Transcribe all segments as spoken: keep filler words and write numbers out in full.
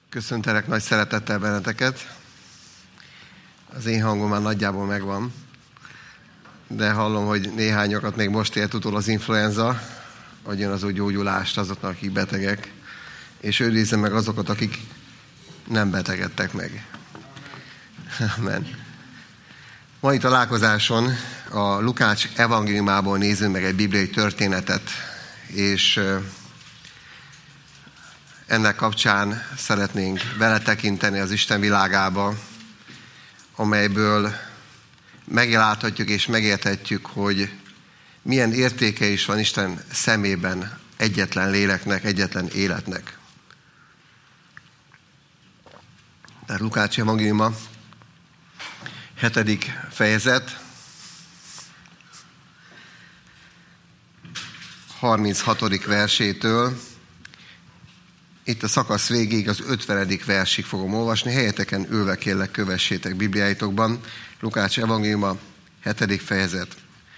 Köszöntelek nagy szeretettel benneteket. Az én hangom már nagyjából megvan, de hallom, hogy néhányakat még most ért utol az influenza, adjon az úgy gyógyulást azoknak, akik betegek, és őrizze meg azokat, akik nem betegedtek meg. Amen. Mai találkozáson a Lukács evangéliumából nézünk meg egy bibliai történetet, és ennek kapcsán szeretnénk beletekinteni az Isten világába, amelyből megláthatjuk és megérthetjük, hogy milyen értéke is van Isten szemében egyetlen léleknek, egyetlen életnek. Tehát Lukács evangéliuma, hetedik fejezet, harminchatodik versétől, itt a szakasz végéig az ötvenedik versig fogom olvasni, helyeteken ülve kérlek kövessétek Bibliáitokban. Lukács evangéliuma, hetedik fejezet,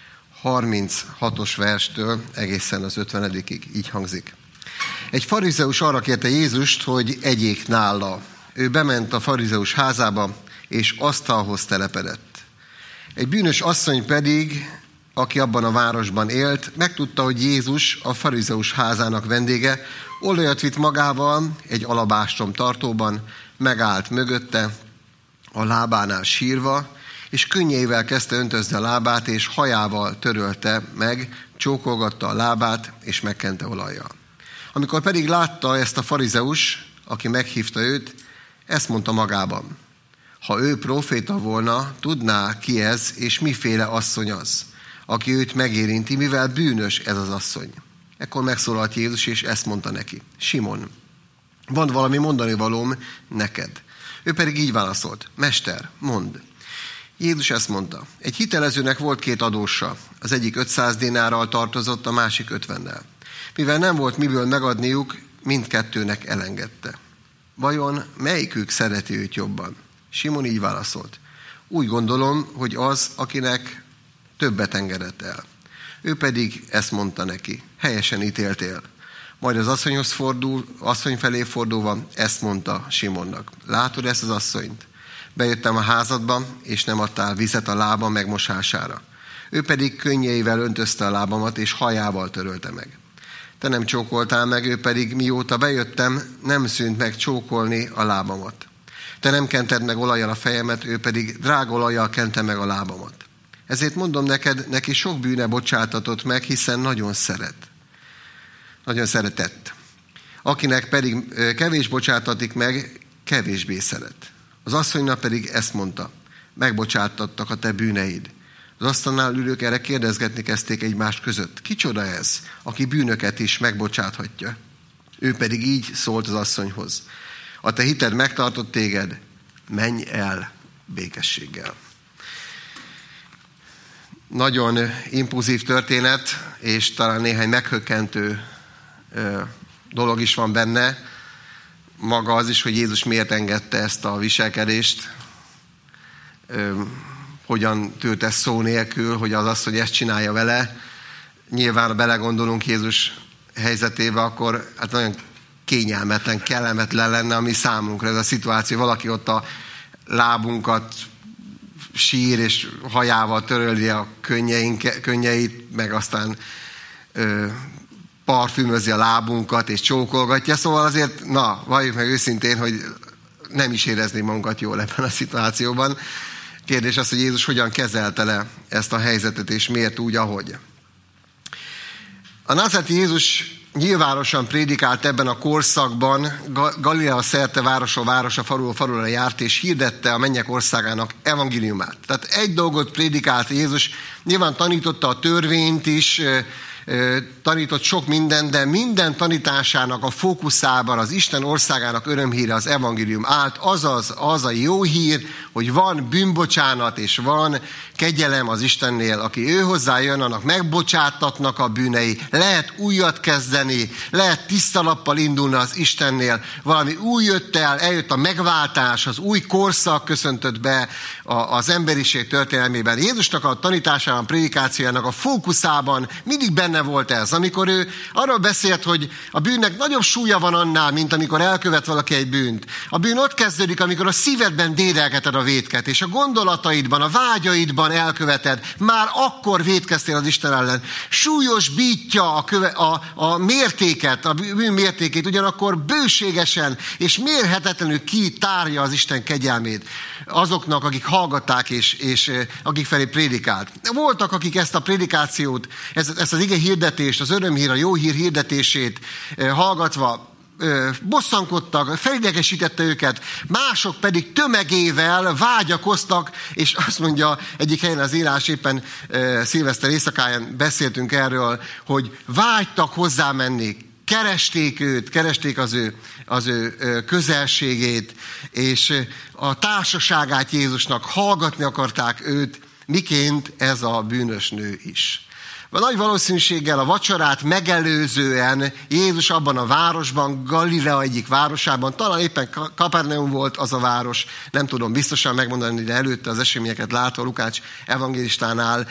harminchatos verstől egészen az ötvenedikig így hangzik. Egy farizeus arra kérte Jézust, hogy egyék nála. Ő bement a farizeus házába, és asztalhoz telepedett. Egy bűnös asszony pedig, aki abban a városban élt, megtudta, hogy Jézus a farizeus házának vendége, olajat vitt magával egy alabástrom tartóban, megállt mögötte, a lábánál sírva, és könnyeivel kezdte öntözni a lábát, és hajával törölte meg, csókolgatta a lábát, és megkente olajjal. Amikor pedig látta ezt a farizeus, aki meghívta őt, ezt mondta magában: ha ő próféta volna, tudná ki ez, és miféle asszony az, aki őt megérinti, mivel bűnös ez az asszony. Ekkor megszólalt Jézus, és ezt mondta neki: Simon, van valami mondani valóm neked. Ő pedig így válaszolt: Mester, mondd. Jézus ezt mondta: egy hitelezőnek volt két adóssa, az egyik ötszáz dinárral tartozott, a másik ötvennel. Mivel nem volt miből megadniuk, mindkettőnek elengedte. Vajon melyikük szereti őt jobban? Simon így válaszolt: úgy gondolom, hogy az, akinek többet engedett el. Ő pedig ezt mondta neki: helyesen ítéltél. Majd az asszonyhoz fordul, asszony felé fordulva ezt mondta Simonnak: látod ezt az asszonyt? Bejöttem a házadba, és nem adtál vizet a lábam megmosására. Ő pedig könnyeivel öntözte a lábamat, és hajával törölte meg. Te nem csókoltál meg, ő pedig mióta bejöttem, nem szűnt meg csókolni a lábamat. Te nem kented meg olajjal a fejemet, ő pedig drága olajjal kente meg a lábamat. Ezért mondom neked, neki sok bűne bocsátatott meg, hiszen nagyon szeret. Nagyon szeretett. Akinek pedig kevés bocsátatik meg, kevésbé szeret. Az asszonynak pedig ezt mondta: megbocsátattak a te bűneid. Az asztalnál ülők erre kérdezgetni kezdték egymás között: kicsoda ez, aki bűnöket is megbocsáthatja? Ő pedig így szólt az asszonyhoz: a te hited megtartott téged, menj el békességgel. Nagyon impulzív történet, és talán néhány meghökkentő dolog is van benne. Maga az is, hogy Jézus miért engedte ezt a viselkedést, hogyan tűrt ez szó nélkül, hogy az az, hogy ezt csinálja vele. Nyilván, ha belegondolunk Jézus helyzetébe, akkor hát nagyon kényelmetlen, kellemetlen lenne a mi számunkra ez a szituáció. Valaki ott a lábunkat sír, és hajával töröli a könnyeit, meg aztán ö, parfümözi a lábunkat, és csókolgatja. Szóval azért, na, valljuk meg őszintén, hogy nem is érezni magunkat jól ebben a szituációban. Kérdés az, hogy Jézus hogyan kezelte le ezt a helyzetet, és miért úgy, ahogy. A názáreti Jézus nyilvánosan prédikált ebben a korszakban, Galilea szerte városról városra, faluról falura járt, és hirdette a mennyek országának evangéliumát. Tehát egy dolgot prédikált Jézus, nyilván tanította a törvényt is, tanított sok minden, de minden tanításának a fókuszában az Isten országának örömhíre, az evangélium állt, azaz az a jó hír, hogy van bűnbocsánat és van kegyelem az Istennél. Aki ő hozzájön, annak megbocsátatnak a bűnei, lehet újat kezdeni, lehet tiszta lappal indulni az Istennél. Valami új jött el, eljött a megváltás, az új korszak köszöntött be az emberiség történelmében. Jézusnak a tanításában, prédikációjának a fókuszában mindig benne benne volt ez. Amikor ő arról beszélt, hogy a bűnnek nagyobb súlya van annál, mint amikor elkövet valaki egy bűnt. A bűn ott kezdődik, amikor a szívedben dédelgeted a vétket, és a gondolataidban, a vágyaidban elköveted. Már akkor vétkeztél az Isten ellen. Súlyosbítja a, köve, a, a mértéket, a bűn mértékét, ugyanakkor bőségesen és mérhetetlenül kitárja az Isten kegyelmét azoknak, akik hallgatták és, és akik felé prédikált. Voltak, akik ezt a prédikációt, ezt, ezt az ige hirdetést, az örömhír, a jó hír hirdetését hallgatva bosszankodtak, felidegesítette őket, mások pedig tömegével vágyakoztak, és azt mondja egyik helyen az írás, éppen szilveszter éjszakáján beszéltünk erről, hogy vágytak hozzá menni, keresték őt, keresték az ő, az ő közelségét, és a társaságát Jézusnak, hallgatni akarták őt, miként ez a bűnös nő is. Nagy valószínűséggel a vacsorát megelőzően Jézus abban a városban, Galilea egyik városában, talán éppen Kapernaum volt az a város, nem tudom biztosan megmondani, de előtte az eseményeket látva Lukács evangélistánál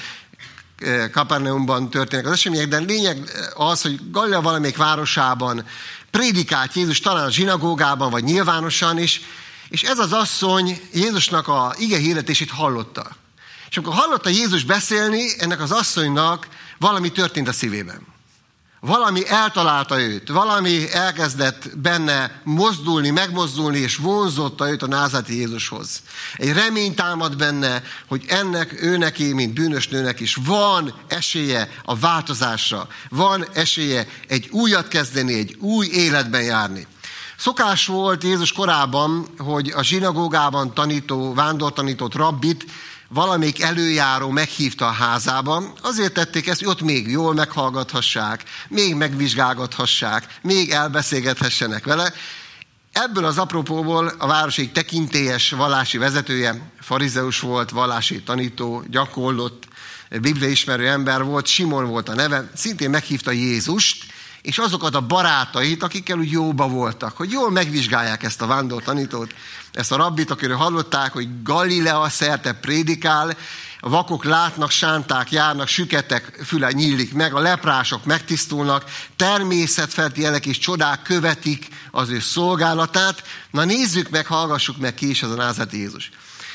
Kapernaumban történnek az események, de lényeg az, hogy Galilea valamelyik városában prédikált Jézus, talán a zsinagógában, vagy nyilvánosan is, és ez az asszony Jézusnak a ige hirdetését hallotta. És amikor hallotta Jézus beszélni, ennek az asszonynak valami történt a szívében. Valami eltalálta őt, valami elkezdett benne mozdulni, megmozdulni, és vonzotta őt a názáreti Jézushoz. Egy remény támad benne, hogy ennek, ő neki, mint bűnös nőnek is van esélye a változásra, van esélye egy újat kezdeni, egy új életben járni. Szokás volt Jézus korában, hogy a zsinagógában tanító, vándortanított rabbit valamelyik előjáró meghívta a házában, azért tették ezt, hogy ott még jól meghallgathassák, még megvizsgálgathassák, még elbeszélgethessenek vele. Ebből az apropóból a város egyik tekintélyes vallási vezetője, farizeus volt, vallási tanító, gyakorlott, bibliaismerő ember volt, Simon volt a neve, szintén meghívta Jézust, és azokat a barátait, akikkel úgy jóba voltak, hogy jól megvizsgálják ezt a vándortanítót, ezt a rabbit, akiről hallották, hogy Galilea szerte prédikál, a vakok látnak, sánták járnak, süketek füle nyílik meg, a leprások megtisztulnak, természetfeletti jelek és csodák követik az ő szolgálatát. Na nézzük meg, hallgassuk meg, ki is ez a názáreti Jézus.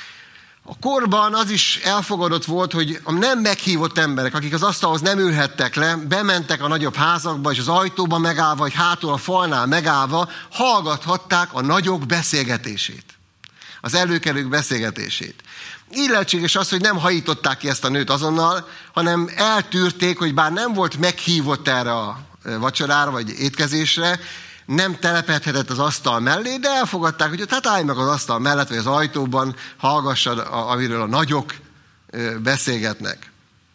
A korban az is elfogadott volt, hogy a nem meghívott emberek, akik az asztalhoz nem ülhettek le, bementek a nagyobb házakba, és az ajtóban megállva, vagy hátul a falnál megállva, hallgathatták a nagyok beszélgetését. Az előkelők beszélgetését. Így lehetséges az, hogy nem hajították ki ezt a nőt azonnal, hanem eltűrték, hogy bár nem volt meghívott erre a vacsorára, vagy étkezésre, nem telepedhetett az asztal mellé, de elfogadták, hogy hát állj meg az asztal mellett, vagy az ajtóban, hallgassad, amiről a nagyok beszélgetnek.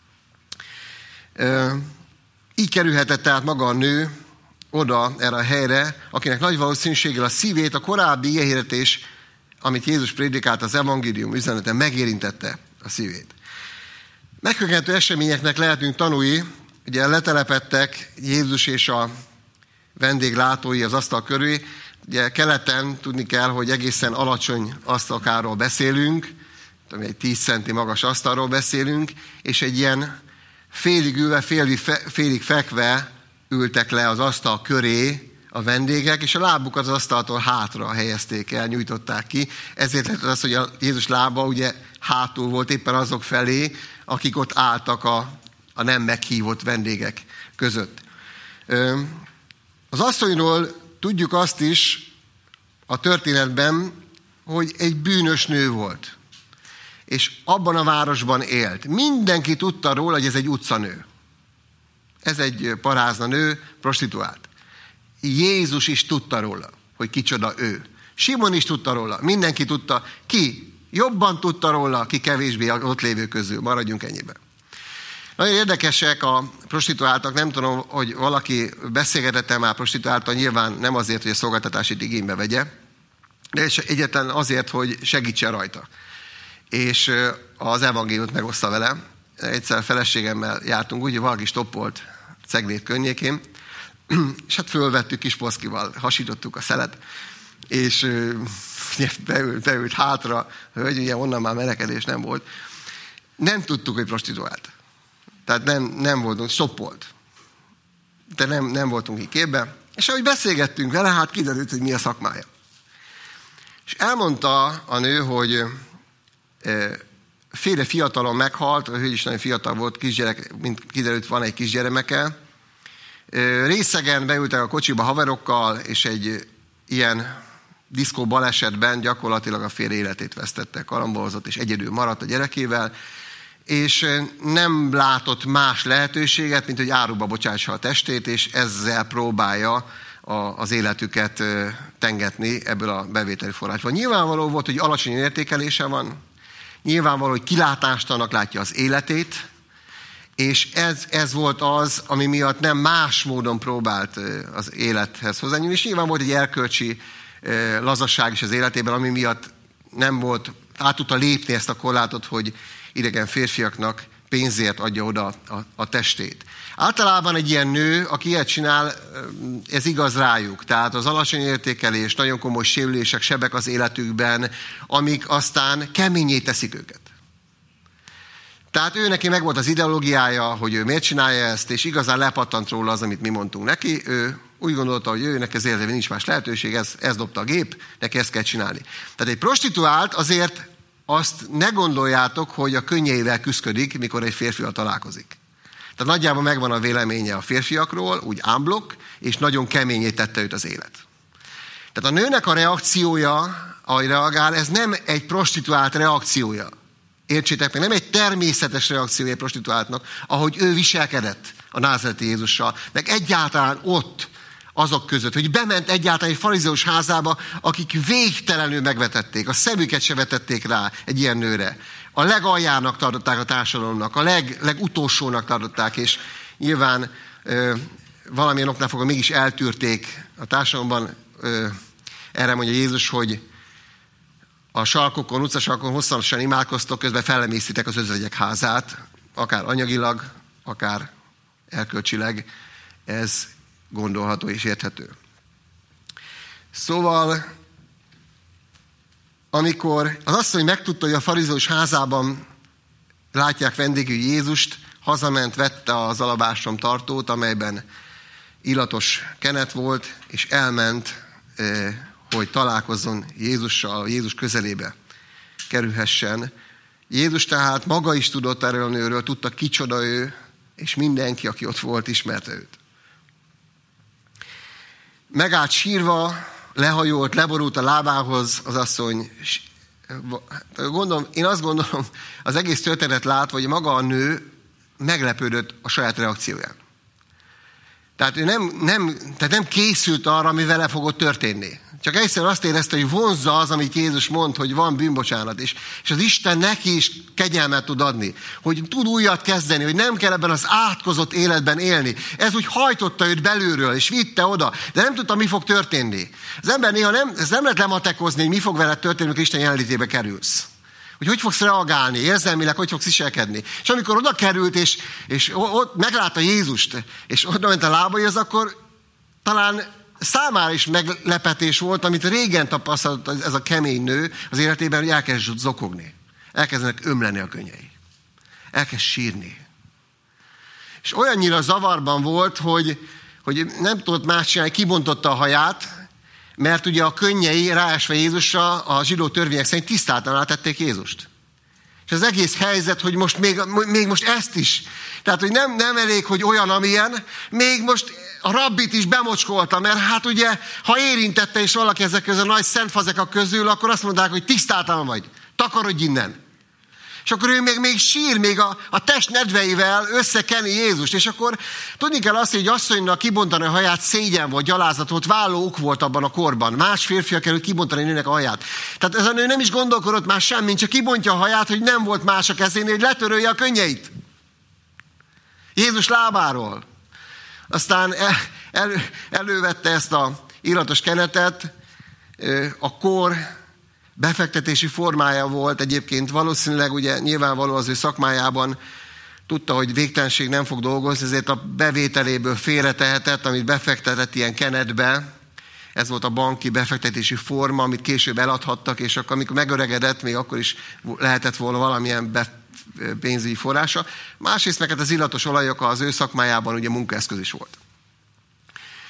Így kerülhetett tehát maga a nő oda, erre a helyre, akinek nagy valószínűséggel a szívét, a korábbi igehirdetés, amit Jézus prédikált, az evangélium üzenete megérintette a szívét. Meghökkentő eseményeknek lehetünk tanulni, ugye letelepedtek Jézus és a vendéglátói az asztal körül. Ugye keleten tudni kell, hogy egészen alacsony asztalkáról beszélünk, tudom, egy tíz centi magas asztalról beszélünk, és egy ilyen félig ülve, félig, fe, félig fekve ültek le az asztal köré a vendégek, és a lábukat az asztaltól hátra helyezték el, nyújtották ki. Ezért lehet az, hogy a Jézus lába ugye hátul volt éppen azok felé, akik ott álltak a, a nem meghívott vendégek között. Az asszonyról tudjuk azt is a történetben, hogy egy bűnös nő volt. És abban a városban élt. Mindenki tudta róla, hogy ez egy utcanő. Ez egy parázna nő, prostituált. Jézus is tudta róla, hogy kicsoda ő. Simon is tudta róla, mindenki tudta. Ki jobban tudta róla, ki kevésbé ott lévő közül. Maradjunk ennyiben. Nagyon érdekesek a prostituáltak, nem tudom, hogy valaki beszélgetett-e már prostituáltal, nyilván nem azért, hogy a szolgáltatásit igénybe vegye, de egyetlen azért, hogy segítsen rajta. És az evangéliumot megoszta vele. Egyszer a feleségemmel jártunk úgy, hogy valaki stoppolt Ceglét környékén, és hát fölvettük kis poszkival, hasítottuk a szelet, és beült, beült hátra, hogy ugye onnan már menekedés nem volt. Nem tudtuk, hogy prostituált. Tehát nem, nem voltunk, stoppolt. de nem, nem voltunk így képbe. És ahogy beszélgettünk vele, hát kiderült, hogy mi a szakmája. És elmondta a nő, hogy féle fiatalon meghalt, a hölgy is nagyon fiatal volt, kisgyerek, mint kiderült, van egy kisgyermeke. Részegen beültek a kocsiba haverokkal, és egy ilyen diszkó balesetben gyakorlatilag a férje életét vesztette, karambolozott, és egyedül maradt a gyerekével, és nem látott más lehetőséget, mint hogy áruba bocsássa a testét, és ezzel próbálja az életüket tengetni ebből a bevételi forrásból. Nyilvánvaló volt, hogy alacsony értékelése van, nyilvánvaló, hogy kilátástalannak látja az életét, és ez, ez volt az, ami miatt nem más módon próbált az élethez hozzányúlni, és nyilván volt egy erkölcsi lazasság is az életében, ami miatt nem volt, át tudta lépni ezt a korlátot, hogy idegen férfiaknak pénzért adja oda a, a testét. Általában egy ilyen nő, aki ilyet csinál, ez igaz rájuk. Tehát az alacsony értékelés, nagyon komoly sérülések, sebek az életükben, amik aztán keményé teszik őket. Tehát ő neki megvolt az ideológiája, hogy ő miért csinálja ezt, és igazán lepattant róla az, amit mi mondtunk neki. Ő úgy gondolta, hogy őnek az életében nincs más lehetőség, ez, ez dobta a gép, neki ezt kell csinálni. Tehát egy prostituált azért azt ne gondoljátok, hogy a könnyeivel küszködik, mikor egy férfival találkozik. Tehát nagyjából megvan a véleménye a férfiakról, úgy ámblok, és nagyon keményé tette őt az élet. Tehát a nőnek a reakciója, ahogy reagál, ez nem egy prostituált reakciója. Értsétek meg, nem egy természetes reakciója egy prostituáltnak, ahogy ő viselkedett a názáreti Jézussal, meg egyáltalán ott azok között, hogy bement egyáltalán egy farizeus házába, akik végtelenül megvetették, a szemüket se vetették rá egy ilyen nőre. A legaljának tartották a társadalomnak, a leg, legutolsónak tartották, és nyilván ö, valamilyen oknál fogva mégis eltűrték a társadalomban. Ö, erre mondja Jézus, hogy a sarkokon, utcasarkon hosszasan imádkoztok, közben fellemészítek az özvegyek házát, akár anyagilag, akár erkölcsileg. Ez gondolható és érthető. Szóval, amikor az asszony megtudta, hogy a farizeus házában látják vendégül Jézust, hazament, vette az alabástrom tartót, amelyben illatos kenet volt, és elment, hogy találkozzon Jézussal, Jézus közelébe kerülhessen. Jézus tehát maga is tudott erről a nőről, tudta kicsoda ő, és mindenki, aki ott volt, ismerte őt. Megállt sírva, lehajolt, leborult a lábához az asszony. Gondolom, én azt gondolom, az egész történet látva, hogy maga a nő meglepődött a saját reakcióján. Tehát ő nem, nem, tehát nem készült arra, ami vele fogott történni. Csak egyszerűen azt érezte, hogy vonzza az, amit Jézus mond, hogy van bűnbocsánat. És, és az Isten neki is kegyelmet tud adni. Hogy tud újat kezdeni, hogy nem kell ebben az átkozott életben élni. Ez úgy hajtotta őt belülről, és vitte oda. De nem tudta, mi fog történni. Az ember néha nem, ez nem lehet lematekozni, hogy mi fog veled történni, amikor Isten jelenlétébe kerülsz. Hogy hogy fogsz reagálni, érzelmileg hogy fogsz viselkedni. És amikor oda került, és, és ott meglátta Jézust, és oda ment a lábaihoz, akkor talán számára is meglepetés volt, amit régen tapasztalt ez a kemény nő az életében, hogy elkezd zokogni. Elkezdenek ömleni a könnyei. Elkezd sírni. És olyannyira zavarban volt, hogy, hogy nem tudott más csinálni, kibontotta a haját, mert ugye a könnyei ráesve Jézusra a zsidó törvények szerint tisztátalanná tették Jézust. És az egész helyzet, hogy most még, még most ezt is. Tehát, hogy nem, nem elég, hogy olyan, amilyen, még most a rabbit is bemocskolta, mert hát ugye, ha érintette is valaki ezek közül a nagy szentfazekak közül, akkor azt mondták, hogy tisztátalan vagy, takarodj innen. És akkor ő még, még sír, még a, a test nedveivel összekeni Jézust. És akkor tudni kell azt, hogy asszonynak kibontani a haját szégyen volt, gyalázat volt, válló ok volt abban a korban. Más férfiak került kibontani a nőnek a haját. Tehát ez a nő nem is gondolkodott már semmit, csak kibontja a haját, hogy nem volt más a kezén, hogy letörölje a könnyeit. Jézus lábáról. Aztán el, el, elővette ezt a illatos kenetet, a kor befektetési formája volt egyébként, valószínűleg ugye nyilvánvaló az ő szakmájában tudta, hogy végtelenség nem fog dolgozni, ezért a bevételéből félretehetett, amit befektetett ilyen kenetbe. Ez volt a banki befektetési forma, amit később eladhattak, és akkor amikor megöregedett, még akkor is lehetett volna valamilyen be, pénzügyi forrása. Másrészt meg az illatos olajok az ő szakmájában ugye munkaeszköz is volt.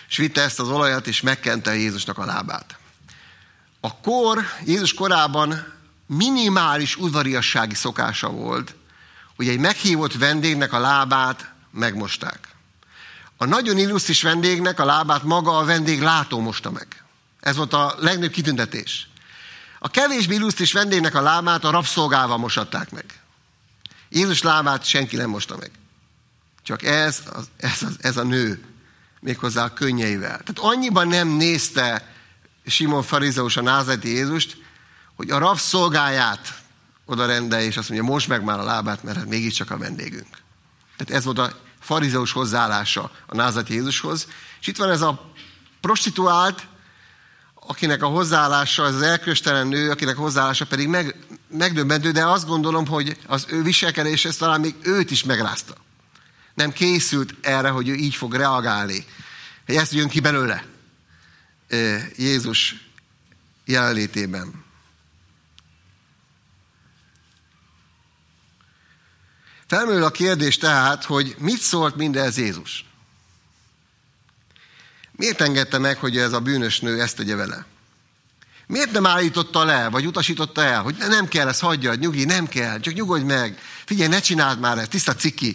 és vitte ezt az olajat, és megkente Jézusnak a lábát. A kor, Jézus korában minimális udvariassági szokása volt, hogy egy meghívott vendégnek a lábát megmosták. A nagyon illusztris vendégnek a lábát maga a vendég látó mosta meg. Ez volt a legnagyobb kitüntetés. A kevésbé illusztris vendégnek a lábát a rabszolgával mosatták meg. Jézus lábát senki nem mosta meg. Csak ez, az, ez, az, ez a nő, méghozzá a könnyeivel. Tehát annyiban nem nézte Simon farizeus a názáreti Jézust, hogy a rabszolgáját oda rendelje, és azt mondja, most meg már a lábát, mert hát mégiscsak a vendégünk. Tehát ez volt a farizeus hozzáállása a názáreti Jézushoz. És itt van ez a prostituált, akinek a hozzáállása, ez az elköstelen nő, akinek a hozzáállása pedig meg, megdöbbentő, de azt gondolom, hogy az ő viselkedés, ez talán még őt is megrázta. Nem készült erre, hogy ő így fog reagálni. Hogy ezt jön ki belőle Jézus jelenlétében. Felmerül a kérdés tehát, hogy mit szólt mindez Jézus? Miért engedte meg, hogy ez a bűnös nő ezt tegye vele? Miért nem állította le, vagy utasította el, hogy nem kell, ezt hagyjad, nyugi, nem kell, csak nyugodj meg. Figyelj, ne csináld már ezt, tiszta ciki.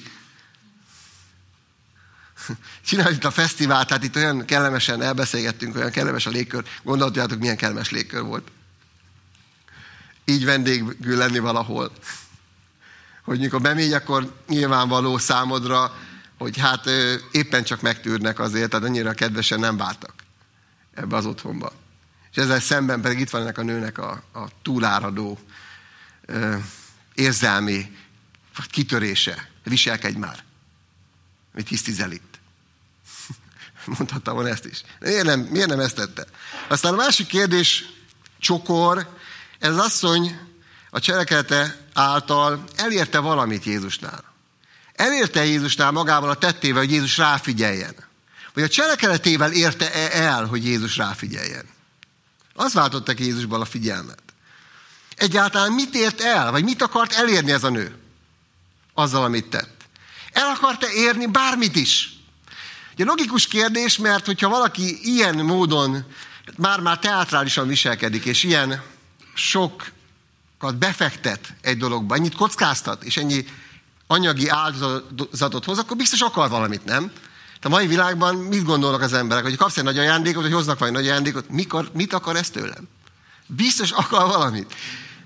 Csinálj itt a fesztivált, tehát itt olyan kellemesen elbeszélgettünk, olyan kellemes a légkör. Gondoljátok, milyen kellemes légkör volt. Így vendégül lenni valahol. Hogy mikor bemégy, akkor nyilvánvaló számodra, hogy hát éppen csak megtűrnek azért, tehát annyira kedvesen nem vártak ebbe az otthonba. És ezzel szemben pedig itt van ennek a nőnek a, a túláradó ö, érzelmi kitörése. Viselkedj már. Mit hisztizel itt? Mondhattam volna ezt is. Miért nem, miért nem ezt tette? Aztán a másik kérdés, csokor, ez az asszony a cselekedete által elérte valamit Jézusnál. Elérte Jézusnál magával a tettével, hogy Jézus ráfigyeljen. Vagy a cselekedetével érte el, hogy Jézus ráfigyeljen. Az váltotta ki Jézusban a figyelmet. Egyáltalán mit ért el, vagy mit akart elérni ez a nő? Azzal, amit tett. El akarta érni bármit is. Ugye logikus kérdés, mert hogyha valaki ilyen módon már-már teátrálisan viselkedik, és ilyen sokat befektet egy dologba, ennyit kockáztat, és ennyi anyagi áldozatot hoz, akkor biztos akar valamit, nem? De a mai világban mit gondolnak az emberek? Hogy kapsz egy nagy ajándékot, hogy hoznak vagy nagy ajándékot, mikor, mit akar ez tőlem? Biztos akar valamit.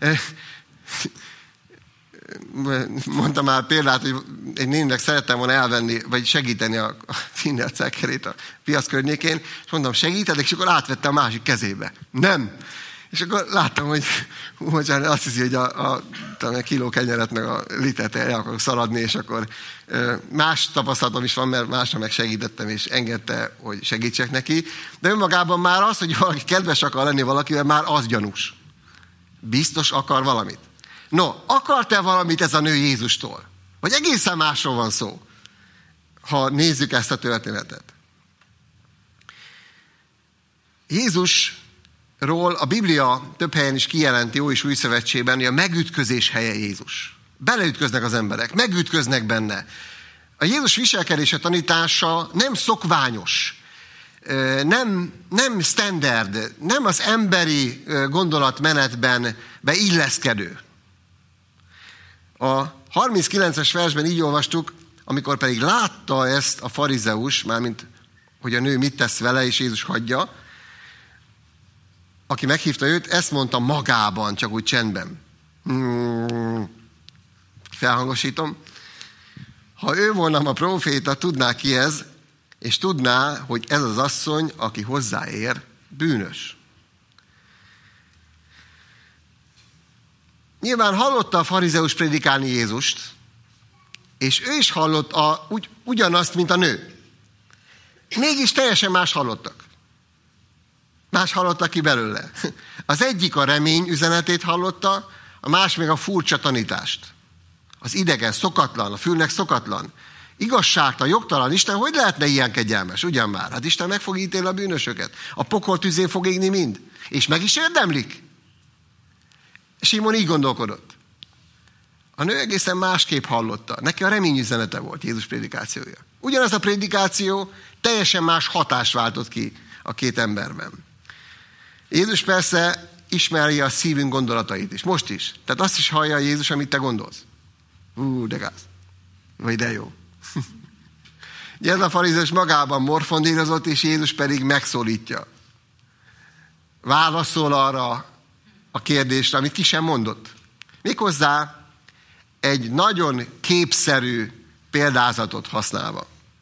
Mondtam már példát, hogy egy néninek szerettem volna elvenni, vagy segíteni a, a vinni a cekkerét a piac környékén, és mondtam, segíted, és akkor átvette a másik kezébe. Nem. És akkor láttam, hogy hú, azt hiszi, hogy a, a, a kiló kenyeret meg a litert el akarok szaladni, és akkor más tapasztalatom is van, mert másra meg segítettem, és engedte, hogy segítsek neki. De önmagában már az, hogy valaki kedves akar lenni valakivel, már az gyanús. Biztos akar valamit. No, akart-e valamit ez a nő Jézustól? Vagy egészen másról van szó, ha nézzük ezt a történetet. Jézusról a Biblia több helyen is kijelenti, Ó és Új Szövetségben, hogy a megütközés helye Jézus. Beleütköznek az emberek, megütköznek benne. A Jézus viselkedése, tanítása nem szokványos, nem, nem standard, nem az emberi gondolatmenetben beilleszkedő. A harminckilences versben így olvastuk, amikor pedig látta ezt a farizeus, mármint hogy a nő mit tesz vele, és Jézus hagyja, aki meghívta őt, ezt mondta magában, csak úgy csendben. Hmm. Felhangosítom. Ha ő volna a próféta, tudná ki ez, és tudná, hogy ez az asszony, aki hozzáér, bűnös. Nyilván hallotta a farizeus prédikálni Jézust, és ő is hallott a, ugy, ugyanazt, mint a nő. Mégis teljesen más hallottak. Más hallottak ki belőle. Az egyik a remény üzenetét hallotta, a más még a furcsa tanítást. Az idegen, szokatlan, a fülnek szokatlan. Igazságtalan, jogtalan Isten, hogy lehetne ilyen kegyelmes? Ugyan már, hát Isten meg fog ítélni a bűnösöket. A pokol tüzén fog égni mind. És meg is érdemlik. Simon így gondolkodott. A nő egészen másképp hallotta. Neki a remény üzenete volt Jézus prédikációja. Ugyanaz a prédikáció teljesen más hatást váltott ki a két emberben. Jézus persze ismeri a szívünk gondolatait is, most is. Tehát azt is hallja Jézus, amit te gondolsz. Hú, de gáz. Vagy de jó. Ugye ez a farizeus magában morfondírozott, és Jézus pedig megszólítja. Válaszol arra a kérdésre, amit ki sem mondott. Méghozzá egy nagyon képszerű példázatot használva.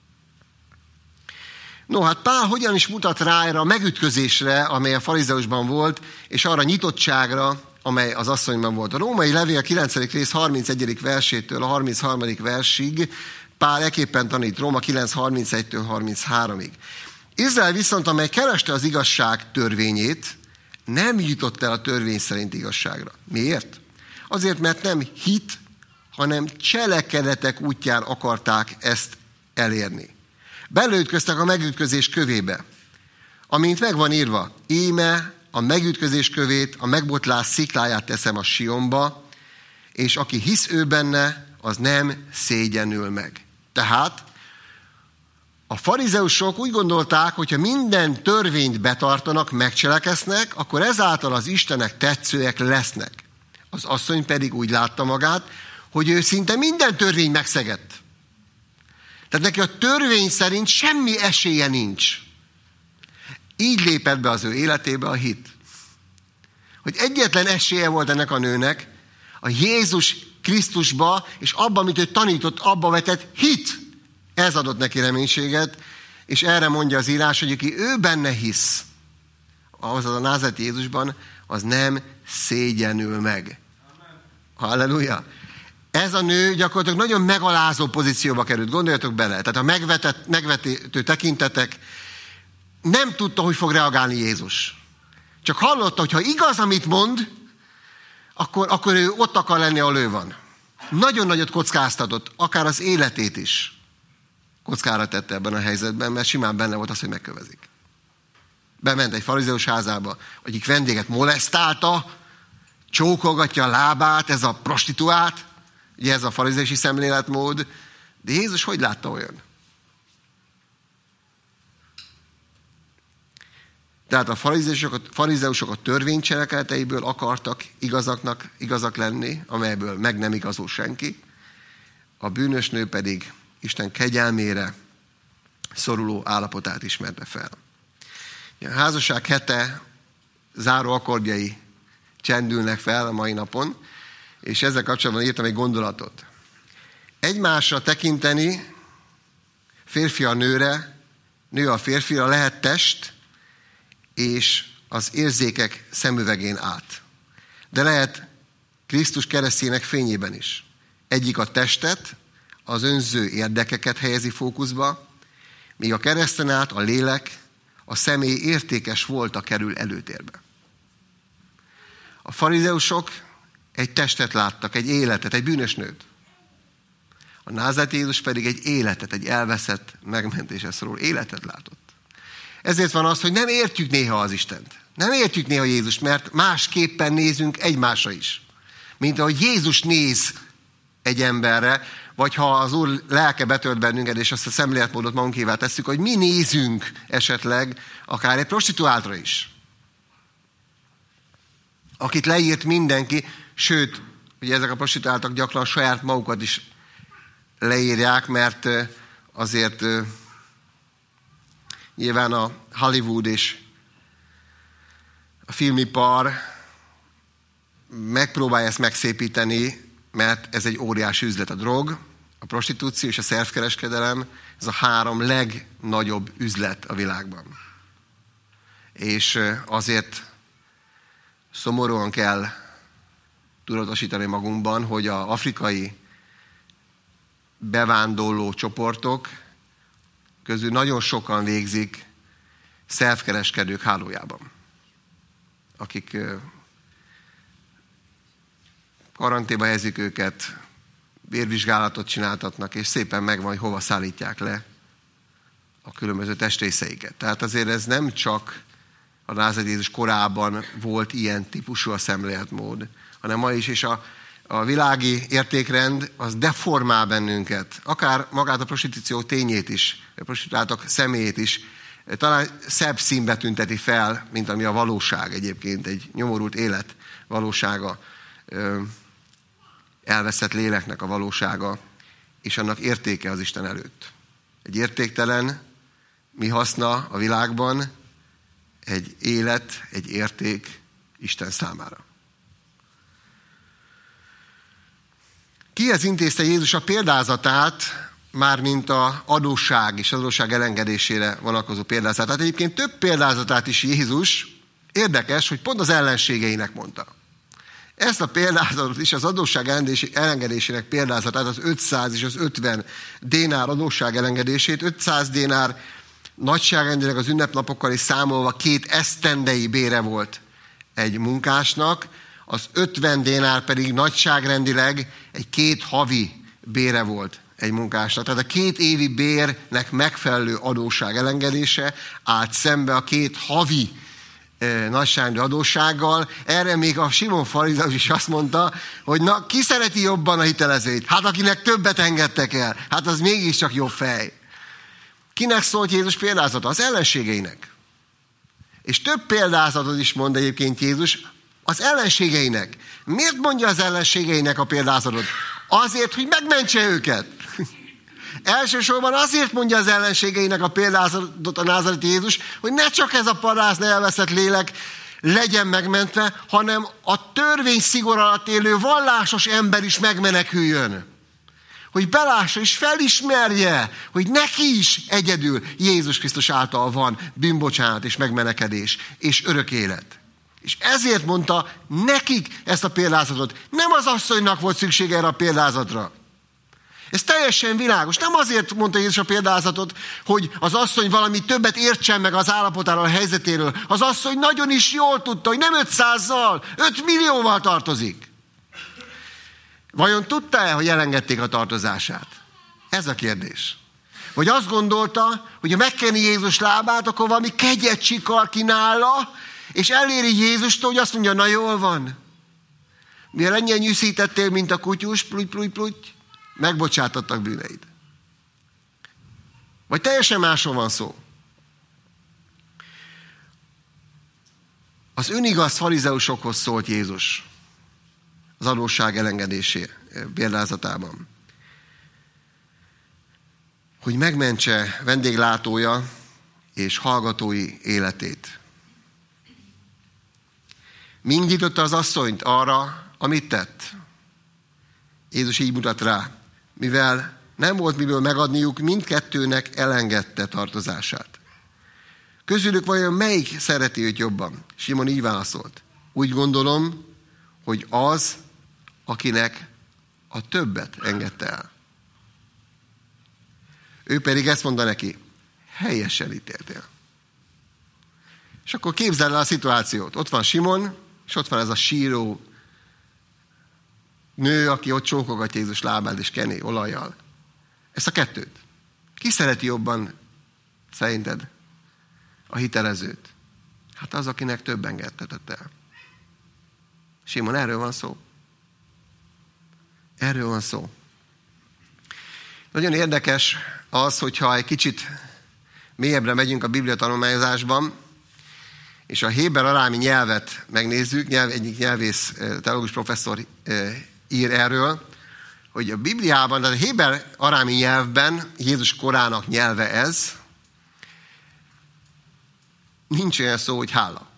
No, hát Pál hogyan is mutat rá erre a megütközésre, amely a farizeusban volt, és arra a nyitottságra, amely az asszonyban volt. A római levél kilencedik rész harmincegyedik versétől a harmincharmadik versig Pál eképpen tanít Róma kilenc harmincegytől harmincháromig. Izrael viszont, amely kereste az igazság törvényét, nem jutott el a törvény szerint igazságra. Miért? Azért, mert nem hit, hanem cselekedetek útján akarták ezt elérni. Belőtköztek a megütközés kövébe, amint meg van írva, íme a megütközés kövét, a megbotlás szikláját teszem a Sionba, és aki hisz ő benne, az nem szégyenül meg. Tehát a farizeusok úgy gondolták, hogyha minden törvényt betartanak, megcselekeznek, akkor ezáltal az Istennek tetszőek lesznek. Az asszony pedig úgy látta magát, hogy ő szinte minden törvény megszegett. Tehát neki a törvény szerint semmi esélye nincs. Így lépett be az ő életébe a hit. Hogy egyetlen esélye volt ennek a nőnek, a Jézus Krisztusba, és abban, amit ő tanított, abba vetett hit. Ez adott neki reménységet, és erre mondja az írás, hogy aki ő benne hisz, ahhoz az a názáreti Jézusban, az nem szégyenül meg. Halleluja! Ez a nő gyakorlatilag nagyon megalázó pozícióba került. Gondoljatok bele. Tehát a megvetett, megvető tekintetek nem tudta, hogy fog reagálni Jézus. Csak hallotta, hogy ha igaz, amit mond, akkor, akkor ő ott akar lenni, ahol ő van. Nagyon nagyot kockáztatott, akár az életét is kockára tette ebben a helyzetben, mert simán benne volt az, hogy megkövezik. Bement egy farizeus házába, egyik vendéget molesztálta, csókolgatja a lábát, ez a prostituált, ugye ez a farizeusi szemléletmód, de Jézus hogy látta olyan? Tehát a farizeusok, a farizeusok a törvény cselekedeteiből akartak igazaknak, igazak lenni, amelyből meg nem igazol senki, a bűnös nő pedig Isten kegyelmére szoruló állapotát ismerte fel. A házasság hete záró akkordjai csendülnek fel a mai napon, és ezzel kapcsolatban írtam egy gondolatot. Egymásra tekinteni, férfi a nőre, nő a férfira lehet test, és az érzékek szemüvegén át. De lehet Krisztus keresztjének fényében is. Egyik a testet, az önző érdekeket helyezi fókuszba, míg a kereszten át a lélek, a személy értékes volta kerül előtérbe. A farizeusok egy testet láttak, egy életet, egy bűnös nőt. A názáreti Jézus pedig egy életet, egy elveszett, megmentésre szoruló életet látott. Ezért van az, hogy nem értjük néha az Istent. Nem értjük néha Jézust, mert másképpen nézünk egymásra is. Mint ahogy Jézus néz egy emberre, vagy ha az Úr lelke betölt bennünket, és azt a szemléletmódot magunkévá tesszük, hogy mi nézünk esetleg akár egy prostituáltra is. Akit leírt mindenki, sőt, ugye ezek a prostituáltak gyakran saját magukat is leírják, mert azért nyilván a Hollywood és a filmipar megpróbálja ezt megszépíteni, mert ez egy óriási üzlet. A drog, a prostitúció és a szervkereskedelem, ez a három legnagyobb üzlet a világban. És azért szomorúan kell tudatosítani magunkban, hogy az afrikai bevándorló csoportok közül nagyon sokan végzik szervkereskedők hálójában, akik karanténba helyezik őket, vérvizsgálatot csináltatnak, és szépen megvan, hogy hova szállítják le a különböző testrészeiket. Tehát azért ez nem csak a názáreti Jézus korában volt ilyen típusú a szemléletmód, hanem ma is, és a a világi értékrend az deformál bennünket, akár magát a prostitúció tényét is, a prostituáltak személyét is, talán szebb színbe tünteti fel, mint ami a valóság egyébként, egy nyomorult élet valósága, elveszett léleknek a valósága, és annak értéke az Isten előtt. Egy értéktelen, mi haszna a világban, egy élet, egy érték Isten számára. Kihez intézte Jézus a példázatát, mármint az adósság és az adósság elengedésére vonatkozó példázatát. Egyébként több példázatát is Jézus, érdekes, hogy pont az ellenségeinek mondta. Ezt a példázatot is, az adósság elengedésének példázatát, az ötszáz és az ötven dénár adósság elengedését, ötszáz dénár nagyságrendileg az ünnepnapokkal is számolva két esztendei bére volt egy munkásnak, az ötven dénár pedig nagyságrendileg egy két havi bére volt egy munkásnak. Tehát a két évi bérnek megfelelő adósság elengedése állt szembe a két havi eh, nagyságrendű adóssággal. Erre még a Simon farizeus is azt mondta, hogy na, ki szereti jobban a hitelezőit? Hát akinek többet engedtek el, hát az mégiscsak jobb fej. Kinek szólt Jézus példázata? Az ellenségeinek. És több példázatot is mond egyébként Jézus az ellenségeinek. Miért mondja az ellenségeinek a példázatot? Azért, hogy megmentse őket. Elsősorban azért mondja az ellenségeinek a példázatot a názareti Jézus, hogy ne csak ez a parázna elveszett lélek legyen megmentve, hanem a törvény szigor alatt élő vallásos ember is megmeneküljön. Hogy belássa és felismerje, hogy neki is egyedül Jézus Krisztus által van bűnbocsánat és megmenekedés és örök élet. És ezért mondta nekik ezt a példázatot. Nem az asszonynak volt szüksége erre a példázatra. Ez teljesen világos. Nem azért mondta Jézus a példázatot, hogy az asszony valami többet értsen meg az állapotáról, a helyzetéről. Az asszony nagyon is jól tudta, hogy nem ötszázzal, öt millióval tartozik. Vajon tudta-e, hogy elengedték a tartozását? Ez a kérdés. Vagy azt gondolta, hogy ha megkeni Jézus lábát, akkor valami kegyet csikar ki nála, és eléri Jézustól, hogy azt mondja, na jól van. Mivel ennyien nyűszítettél, mint a kutyus, pluty, pluty, pluty, megbocsátottak bűneid. Vagy teljesen másról van szó. Az önigaz farizeusokhoz szólt Jézus az adósság elengedésé példázatában. Hogy megmentse vendéglátója és hallgatói életét. Mi indította az asszonyt arra, amit tett? Jézus így mutat rá, mivel nem volt miből megadniuk, mindkettőnek elengedte tartozását. Közülük vajon melyik szereti őt jobban? Simon így válaszolt. Úgy gondolom, hogy az, akinek a többet engedte el. Ő pedig ezt mondta neki, helyesen ítéltél. És akkor képzeld el a szituációt. Ott van Simon, és ott van ez a síró nő, aki ott csókogatja Jézus lábát és keni olajjal. Ezt a kettőt. Ki szereti jobban szerinted a hitelezőt? Hát az, akinek több engedtetett el. Simon, erről van szó. Erről van szó. Nagyon érdekes az, hogyha egy kicsit mélyebbre megyünk a Biblia tanulmányozásban, és a héber-arámi nyelvet megnézzük, nyelv, egyik nyelvész, teológus professzor ír erről, hogy a Bibliában, tehát a héber-arámi nyelvben, Jézus korának nyelve ez, nincs olyan szó, hogy hála.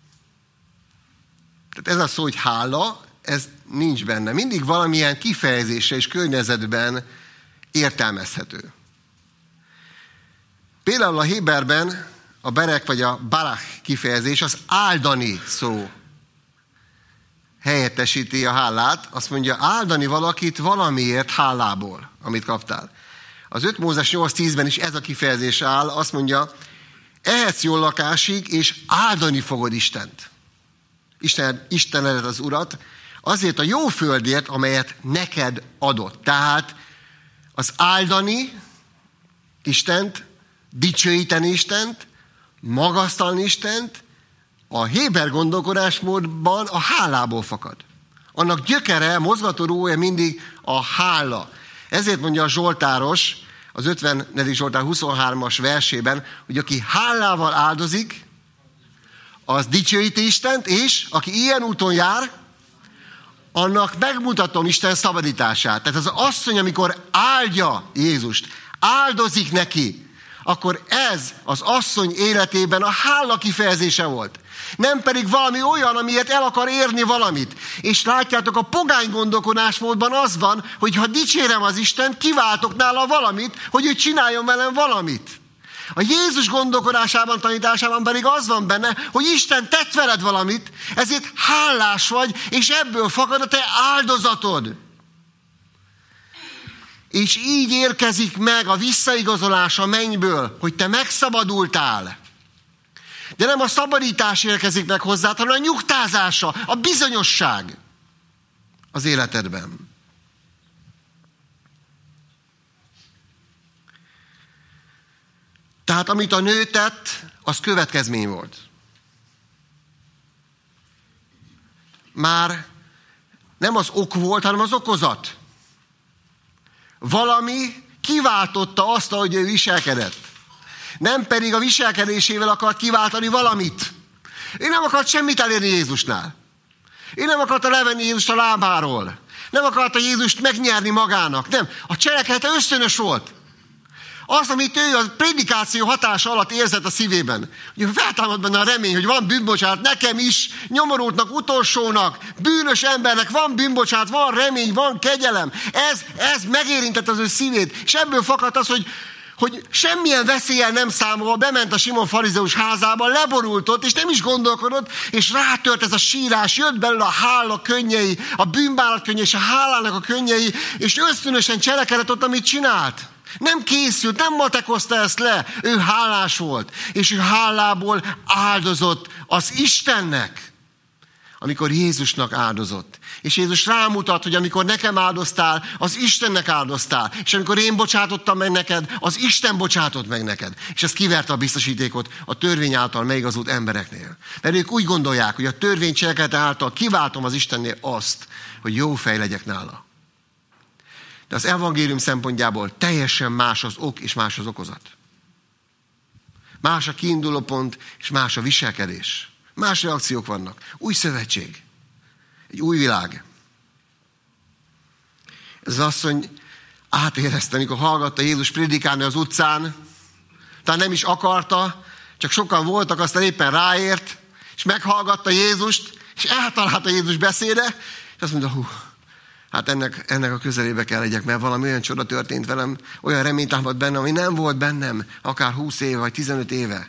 Tehát ez a szó, hogy hála, ez nincs benne. Mindig valamilyen kifejezése és környezetben értelmezhető. Például a héberben a berek vagy a barach kifejezés az áldani szó helyettesíti a hálát. Azt mondja, áldani valakit valamiért hálából, amit kaptál. Az öt Mózes nyolc tízben is ez a kifejezés áll. Azt mondja, ehetsz jól lakásig, és áldani fogod Istent. Isten, Istenedet az Urat, azért a jó földért, amelyet neked adott. Tehát az áldani Istent, dicsőíteni Istent, magasztalni Istent, a héber gondolkodásmódban a hálából fakad. Annak gyökere, mozgatórugója mindig a hála. Ezért mondja a Zsoltáros, az ötvenedik Zsoltár huszonhármas versében, hogy aki hálával áldozik, az dicsőíti Istent, és aki ilyen úton jár, annak megmutatom Isten szabadítását. Tehát az asszony, amikor áldja Jézust, áldozik neki, akkor ez az asszony életében a hála kifejezése volt. Nem pedig valami olyan, amiért el akar érni valamit. És látjátok, a pogány gondolkodásmódban az van, hogy ha dicsérem az Istent, kiváltok nála valamit, hogy ő csináljon velem valamit. A Jézus gondolkodásában, tanításában pedig az van benne, hogy Isten tett veled valamit, ezért hálás vagy, és ebből fakad a te áldozatod. És így érkezik meg a visszaigazolás a mennyből, hogy te megszabadultál. De nem a szabadítás érkezik meg hozzá, hanem a nyugtázása, a bizonyosság az életedben. Tehát amit a nő tett, az következmény volt. Már nem az ok volt, hanem az okozat. Valami kiváltotta azt, ahogy ő viselkedett. Nem pedig a viselkedésével akart kiváltani valamit. Ő nem akart semmit elérni Jézusnál. Ő nem akarta levenni Jézust a lábáról. Nem akarta Jézust megnyerni magának. Nem. A cselekedete ösztönös volt. Az, amit ő a prédikáció hatása alatt érzett a szívében. Ugye feltámad benne a remény, hogy van bűnbocsánat nekem is, nyomorultnak, utolsónak, bűnös embernek van bűnbocsánat, van remény, van kegyelem. Ez, ez megérintett az ő szívét. És ebből fakadt az, hogy hogy semmilyen veszéllyel nem számolva bement a Simon farizeus házába, leborult ott, és nem is gondolkodott, és rátört ez a sírás, jött belőle a hála könnyei, a bűnbánat könnyei, és a hálának a könnyei, és ösztönösen cselekedett ott, amit csinált. Nem készült, nem matekozta ezt le, ő hálás volt, és ő hálából áldozott az Istennek, amikor Jézusnak áldozott. És Jézus rámutat, hogy amikor nekem áldoztál, az Istennek áldoztál. És amikor én bocsátottam meg neked, az Isten bocsátott meg neked. És ez kiverte a biztosítékot a törvény által megigazult embereknél. Mert ők úgy gondolják, hogy a törvény cselekedete által kiváltom az Istennél azt, hogy jó fej legyek nála. De az evangélium szempontjából teljesen más az ok és más az okozat. Más a kiinduló pont, és más a viselkedés. Más reakciók vannak. Új szövetség. Egy új világ. Ez az asszony átérezte, amikor hallgatta Jézus prédikálni az utcán, talán nem is akarta, csak sokan voltak, aztán éppen ráért, és meghallgatta Jézust, és eltalálta Jézus beszéde, és azt mondta, hú, hát ennek, ennek a közelébe kell legyek, mert valami olyan csoda történt velem, olyan remény támad bennem, ami nem volt bennem, akár húsz éve, vagy tizenöt éve.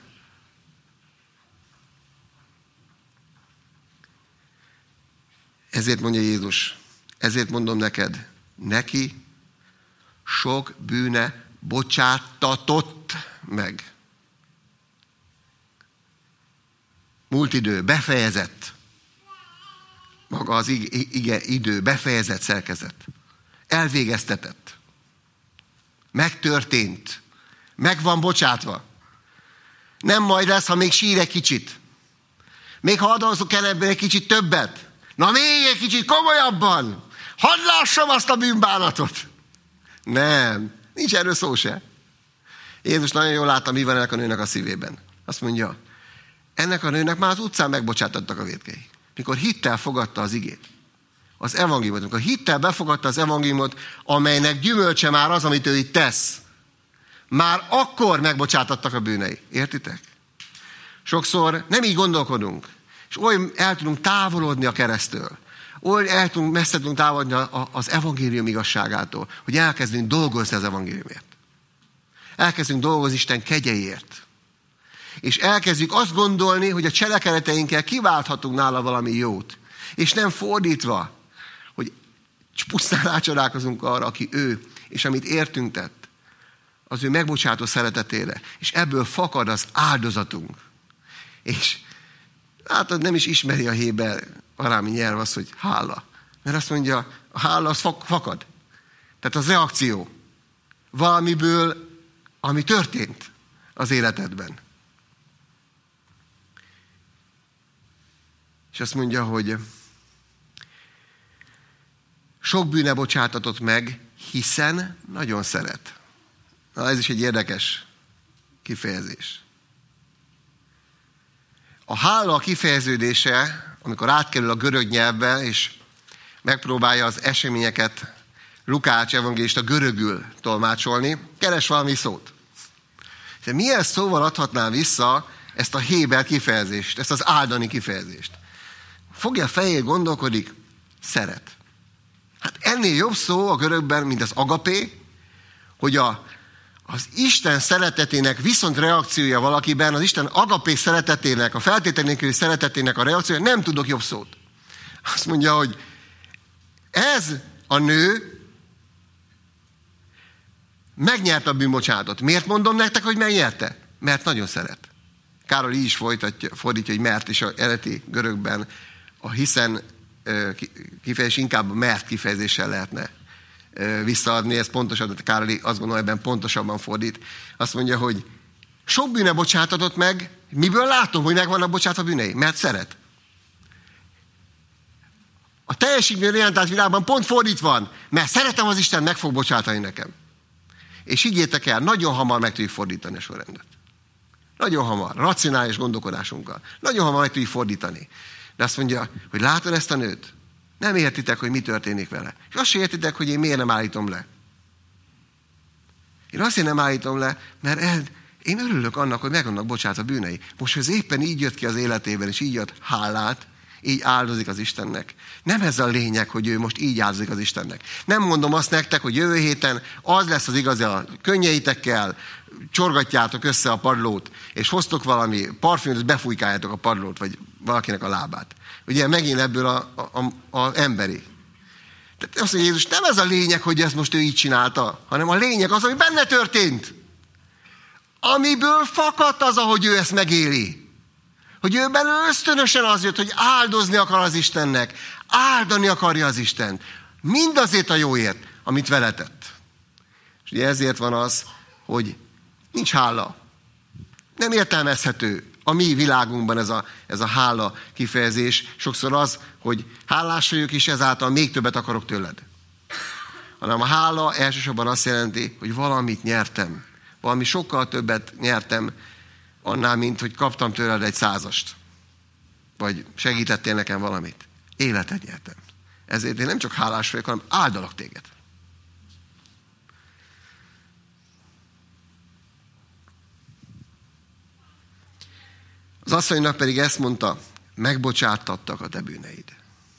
Ezért mondja Jézus, ezért mondom neked, neki sok bűne bocsáttatott meg. Múlt idő, befejezett. Maga az ige idő, befejezett szerkezet. Elvégeztetett. Megtörtént. Meg van bocsátva. Nem majd lesz, ha még sír egy kicsit. Még ha adózok el ebből egy kicsit többet. Na még egy kicsit komolyabban. Hadd lássam azt a bűnbánatot. Nem, nincs erről szó se. Jézus nagyon jól látta, mi van ennek a nőnek a szívében. Azt mondja, ennek a nőnek már az utcán megbocsátottak a vétkei. Mikor hittel fogadta az igét, az evangéliumot, mikor hittel befogadta az evangéliumot, amelynek gyümölcse már az, amit ő itt tesz, már akkor megbocsátattak a bűnei. Értitek? Sokszor nem így gondolkodunk, és oly el tudunk távolodni a keresztől, oly el tudunk, messze tudunk távolodni az evangélium igazságától, hogy elkezdünk dolgozni az evangéliumért. Elkezdünk dolgozni Isten kegyeiért. És elkezdjük azt gondolni, hogy a cselekedeteinkkel kiválthatunk nála valami jót. És nem fordítva, hogy pusztán rácsodálkozunk arra, aki ő, és amit értünk tett, az ő megbocsátó szeretetére. És ebből fakad az áldozatunk. És hát nem is ismeri a héber arámi nyelv azt, hogy hála. Mert azt mondja, a hála az fakad. Tehát az reakció valamiből, ami történt az életedben. És azt mondja, hogy sok bűne bocsátatott meg, hiszen nagyon szeret. Na, ez is egy érdekes kifejezés. A hála kifejeződése, amikor átkerül a görög nyelvbe, és megpróbálja az eseményeket Lukács evangélista görögül tolmácsolni, keres valami szót. De milyen szóval adhatná vissza ezt a héber kifejezést, ezt az áldani kifejezést? Fogja a fejét, gondolkodik, szeret. Hát ennél jobb szó a görögben, mint az agapé, hogy a, az Isten szeretetének viszont reakciója valakiben, az Isten agapé szeretetének, a feltétel nélküli szeretetének a reakciója, nem tudok jobb szót. Azt mondja, hogy ez a nő megnyerte a bűnbocsánatot. Miért mondom nektek, hogy megnyerte? Mert nagyon szeret. Károly így is folytatja, fordítja, hogy mert, és az eredeti görögben a hiszen kifejezés inkább mert kifejezéssel lehetne visszaadni. Ez pontosabb, de Károly azt gondolom, ebben pontosabban fordít. Azt mondja, hogy sok bűne bocsátatott meg, miből látom, hogy meg vannak bocsátva bűnei? Mert szeret. A teljesítményorientált világban pont fordítva van, mert szeretem az Isten, meg fog bocsátani nekem. És higgyétek el, nagyon hamar meg tudjuk fordítani a sorrendet. Nagyon hamar, racionális gondolkodásunkkal. Nagyon hamar meg tudjuk fordítani. De azt mondja, hogy látod ezt a nőt? Nem értitek, hogy mi történik vele. És azt sem értitek, hogy én miért nem állítom le. Én azért nem állítom le, mert el, én örülök annak, hogy meg vannak bocsátva bűnei. Most, ez éppen így jött ki az életében, és így ad hálát, így áldozik az Istennek. Nem ez a lényeg, hogy ő most így áldozik az Istennek. Nem mondom azt nektek, hogy jövő héten az lesz az igazi, a könnyeitekkel csorgatjátok össze a padlót, és hoztok valami parfümöt, és befújkáljátok a padlót, vagy valakinek a lábát. Ugye megint ebből a, a, a, a emberi. Tehát azt mondja Jézus, nem ez a lényeg, hogy ezt most ő így csinálta, hanem a lényeg az, ami benne történt. Amiből fakadt az, ahogy ő ezt megéli. Hogy ő benne ösztönösen az jött, hogy áldozni akar az Istennek, áldani akarja az Istent. Mindazért a jóért, amit vele tett. És ugye ezért van az, hogy nincs hála. Nem értelmezhető a mi világunkban ez a, ez a hála kifejezés. Sokszor az, hogy hálás vagyok, és ezáltal még többet akarok tőled. Hanem a hála elsősorban azt jelenti, hogy valamit nyertem. Valami sokkal többet nyertem, annál, mint hogy kaptam tőled egy százast. Vagy segítettél nekem valamit. Életet nyertem. Ezért én nem csak hálás vagyok, hanem áldalak téged. Az asszonynak pedig ezt mondta, megbocsátattak a te bűneid.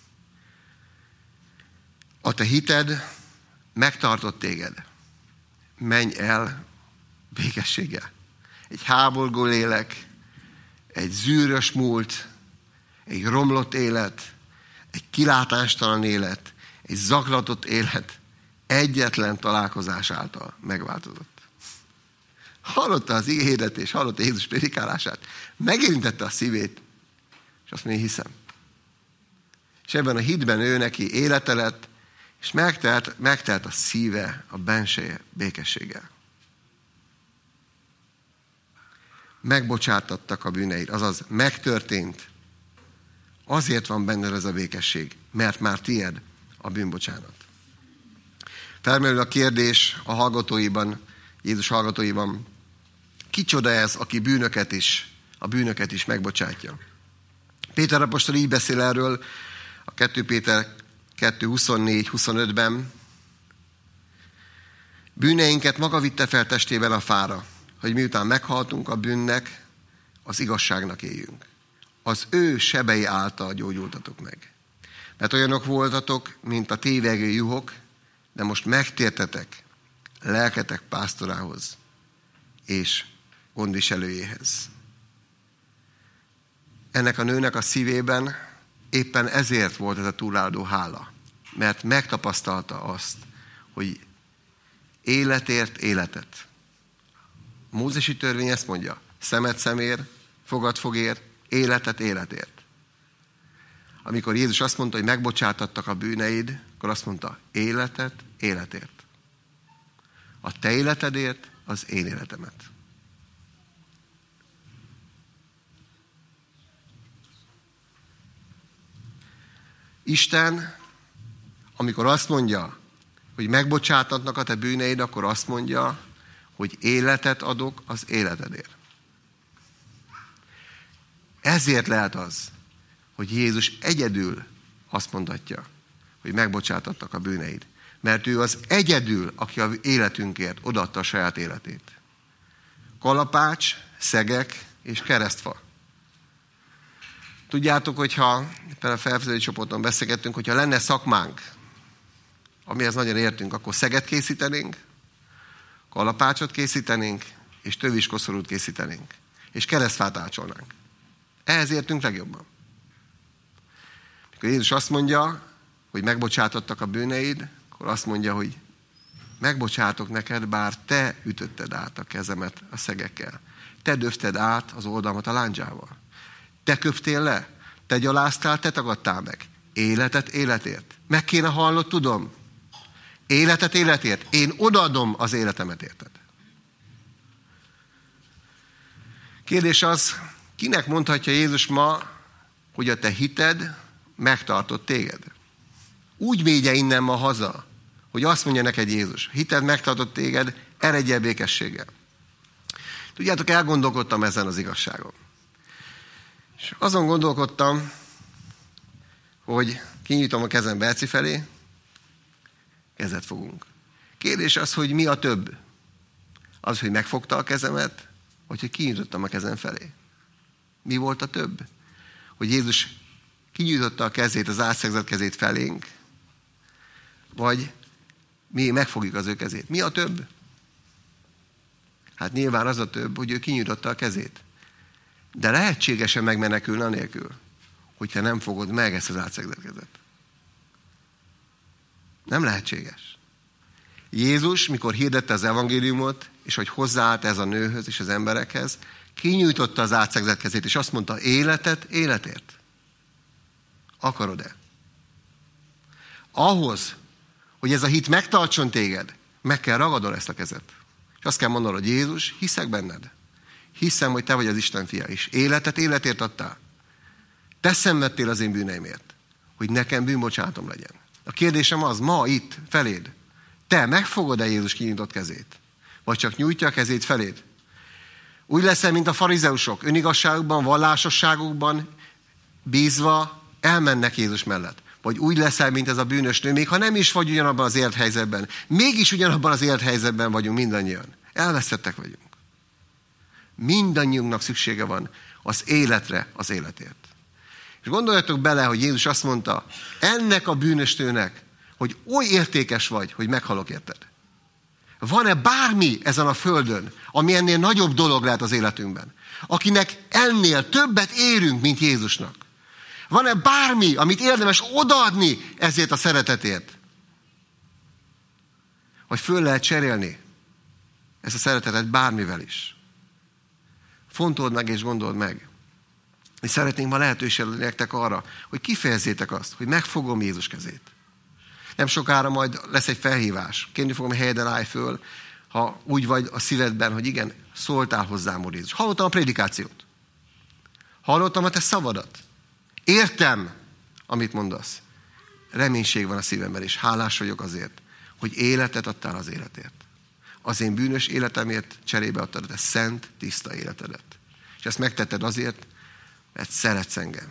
A te hited megtartott téged. Menj el békességgel. Egy háborgó lélek, egy zűrös múlt, egy romlott élet, egy kilátástalan élet, egy zaklatott élet egyetlen találkozás által megváltozott. Hallotta az ige hirdetést, hallotta Jézus prédikálását, megérintette a szívét, és azt mondja, hiszem. És ebben a hitben ő neki élete lett, és megtelt, megtelt a szíve, a benseje békességgel. Megbocsátattak a bűneid, azaz megtörtént. Azért van benned ez a békesség, mert már tied a bűnbocsánat. Felmerül a kérdés a hallgatóiban, Jézus hallgatóiban, kicsoda ez, aki bűnöket is, a bűnöket is megbocsátja. Péter apostol így beszél erről a kettő Péter kettő huszonnégy huszonötben. Bűneinket maga vitte fel testével a fára, hogy miután meghaltunk a bűnnek, az igazságnak éljünk. Az ő sebei által gyógyultatok meg. Mert olyanok voltatok, mint a tévegő juhok, de most megtértetek lelketek pásztorához és gondviselőjéhez. Ennek a nőnek a szívében éppen ezért volt ez a túláldó hála. Mert megtapasztalta azt, hogy életért életet. A mózesi törvény ezt mondja, szemet szemért, fogad fogért, életet életért. Amikor Jézus azt mondta, hogy megbocsátattak a bűneid, akkor azt mondta, életet életért. A te életedért az én életemet. Isten amikor azt mondja, hogy megbocsátatnak a te bűneid, akkor azt mondja, hogy életet adok az életedért. Ezért lehet az, hogy Jézus egyedül azt mondatja, hogy megbocsátattak a bűneid. Mert ő az egyedül, aki az életünkért odaadta a saját életét. Kalapács, szegek és keresztfa. Tudjátok, hogyha például a felfedező csoporton beszélgettünk, hogyha lenne szakmánk, amihez nagyon értünk, akkor szeget készítenénk, kalapácsot készítenénk, és töviskoszorút készítenénk. És keresztfát ácsolnánk. Ehhez értünk legjobban. Mikor Jézus azt mondja, hogy megbocsátottak a bűneid, akkor azt mondja, hogy megbocsátok neked, bár te ütötted át a kezemet a szegekkel. Te döfted át az oldalmat a lándzsával. Te köptél le, te gyaláztál, te tagadtál meg. Életet életért. Meg kéne hallnod, tudom. Életet életért. Én odaadom az életemet érted. Kérdés az, kinek mondhatja Jézus ma, hogy a te hited megtartott téged? Úgy vigye innen ma haza, hogy azt mondja neked Jézus, hited megtartott téged, eredj el békességgel. Tudjátok, elgondolkodtam ezen az igazságon. És azon gondolkodtam, hogy kinyitom a kezem Berci felé, kezet fogunk. Kérdés az, hogy mi a több? Az, hogy megfogta a kezemet, vagy hogy kinyitottam a kezem felé. Mi volt a több? Hogy Jézus kinyitotta a kezét, az átszegzett kezét felénk, vagy mi megfogjuk az ő kezét. Mi a több? Hát nyilván az a több, hogy ő kinyitotta a kezét. De lehetségesen megmenekülni anélkül, hogyha nem fogod meg ezt az átszegzett kezet. Nem lehetséges. Jézus, mikor hirdette az evangéliumot, és hogy hozzáállt ez a nőhöz és az emberekhez, kinyújtotta az átszegzett kezét, és azt mondta, életet életért. Akarod-e? Ahhoz, hogy ez a hit megtartson téged, meg kell ragadol ezt a kezet. És azt kell mondanod, hogy Jézus, hiszek benned. Hiszem, hogy te vagy az Isten fia is. Életet életért adtál. Te szenvedtél az én bűneimért, hogy nekem bűnbocsátom legyen. A kérdésem az, ma itt, feléd. Te megfogod-e Jézus kinyitott kezét? Vagy csak nyújtja a kezét feléd? Úgy leszel, mint a farizeusok, önigazságukban, vallásosságukban bízva elmennek Jézus mellett. Vagy úgy leszel, mint ez a bűnös nő, még ha nem is vagy ugyanabban az élethelyzetben. Mégis ugyanabban az élethelyzetben vagyunk mindannyian. Elveszettek vagyunk. Mindannyiunknak szüksége van az életre, az életért. És gondoljatok bele, hogy Jézus azt mondta, ennek a bűnös nőnek, hogy oly értékes vagy, hogy meghalok érted. Van-e bármi ezen a földön, ami ennél nagyobb dolog lehet az életünkben? Akinek ennél többet érünk, mint Jézusnak? Van-e bármi, amit érdemes odaadni ezért a szeretetért? Vagy föl lehet cserélni ezt a szeretetet bármivel is? Fontold meg és gondold meg. És szeretnénk ma lehetőséget adni nektek arra, hogy kifejezzétek azt, hogy megfogom Jézus kezét. Nem sokára majd lesz egy felhívás. Kérni fogom, hogy helyeden állj föl, ha úgy vagy a szívedben, hogy igen, szóltál hozzám, Úr Jézus. Hallottam a prédikációt. Hallottam a te szavadat. Értem, amit mondasz. Reménység van a szívemben, és hálás vagyok azért, hogy életet adtál az életért. Az én bűnös életemért cserébe adtad a te szent, tiszta életedet. És ezt megtetted azért, mert szeretsz engem.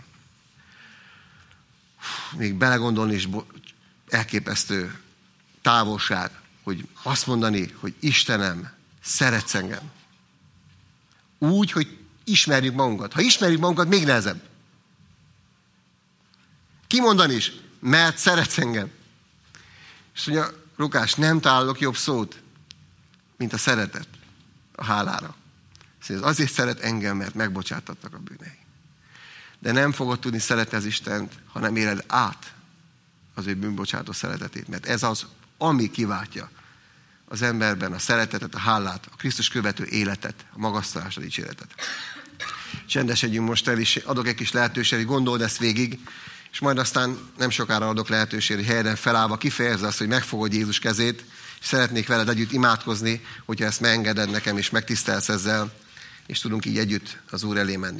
Még belegondolni is elképesztő távolság, hogy azt mondani, hogy Istenem, szeretsz engem. Úgy, hogy ismerjük magunkat. Ha ismerjük magunkat, még nehezebb. Kimondani is, mert szeretsz engem. És mondja, Lukás, nem találok jobb szót, mint a szeretet a hálára. Szóval azért szeret engem, mert megbocsátattak a bűnei. De nem fogod tudni szeretni az Istent, ha nem éled át az ő bűnbocsátó szeretetét. Mert ez az, ami kiváltja az emberben a szeretetet, a hálát, a Krisztus követő életet, a magasztalást, a dicséretet. Csendesedjünk most el, és adok egy kis lehetőséget, gondold ezt végig, és majd aztán nem sokára adok lehetőséget, hogy helyeden felállva kifejezze azt, hogy megfogod Jézus kezét, és szeretnék veled együtt imádkozni, hogyha ezt megengeded nekem, és megtisztelsz ezzel, és tudunk így együtt az Úr elé menni.